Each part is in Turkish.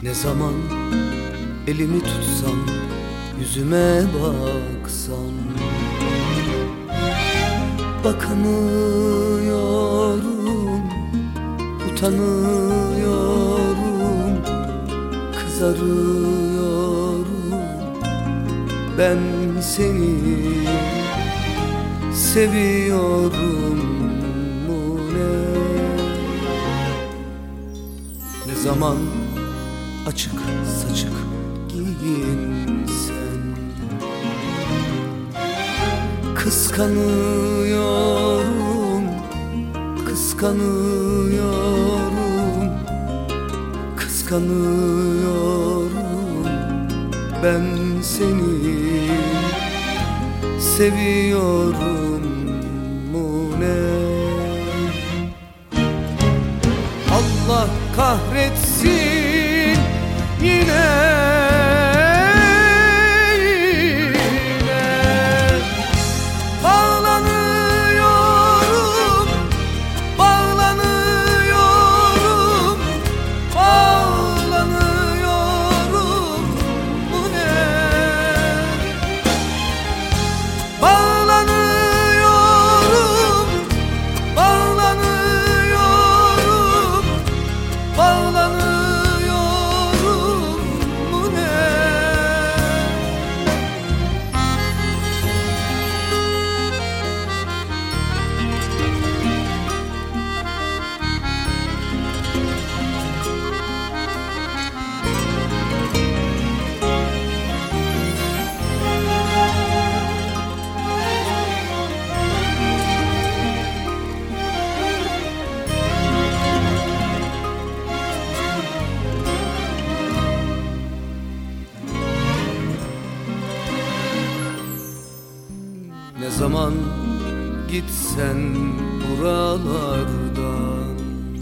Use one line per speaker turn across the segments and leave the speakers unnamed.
Ne zaman elimi tutsan, yüzüme baksan, bakamıyorum, utanıyorum, kızarıyorum. Ben seni seviyorum mu ne? Ne zaman açık saçık giyinsen, kıskanıyorum, kıskanıyorum, kıskanıyorum. Ben seni seviyorum mu ne? Allah kahretsin yine. Bağlanıyorum, bağlanıyorum, bağlanıyorum. Bu ne? Bağlanıyorum, bağlanıyorum, bağlanıyorum. Bu ne? Ne zaman gitsen buralardan,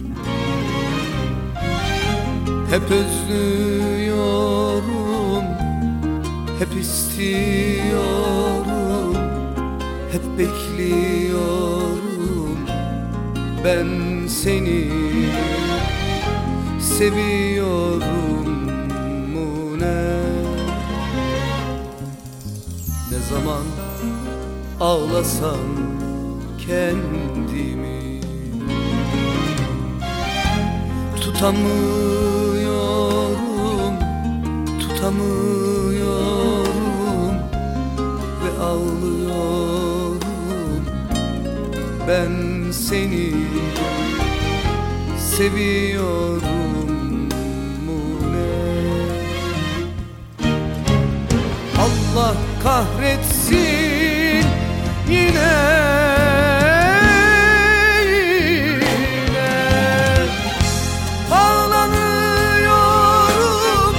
hep özlüyorum, hep istiyorum, hep bekliyorum. Ben seni seviyorum mu ne? Ne zaman ağlasam kendimi, tutamıyorum, tutamıyorum ve ağlıyorum. Ben seni seviyorum mu ne? Allah kahretsin yine. Bağlanıyorum,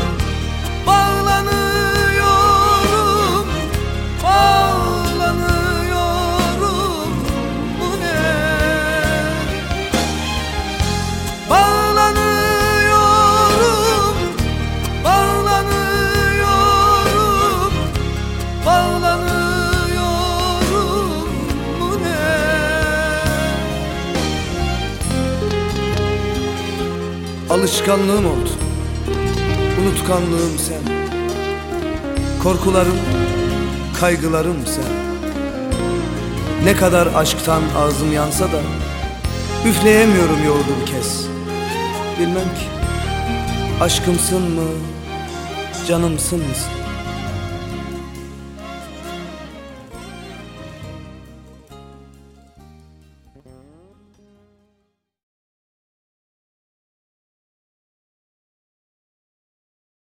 bağlanıyorum, bağlanıyorum. Bu ne? Bağlanıyorum, bağlanıyorum, bağlanıyorum. Bu ne? Alışkanlığım oldu, unutkanlığım sen, korkularım, kaygılarım sen. Ne kadar aşktan ağzım yansa da üfleyemiyorum yoğurdu bir kez. Bilmem ki aşkımsın mı, canımsın mısın?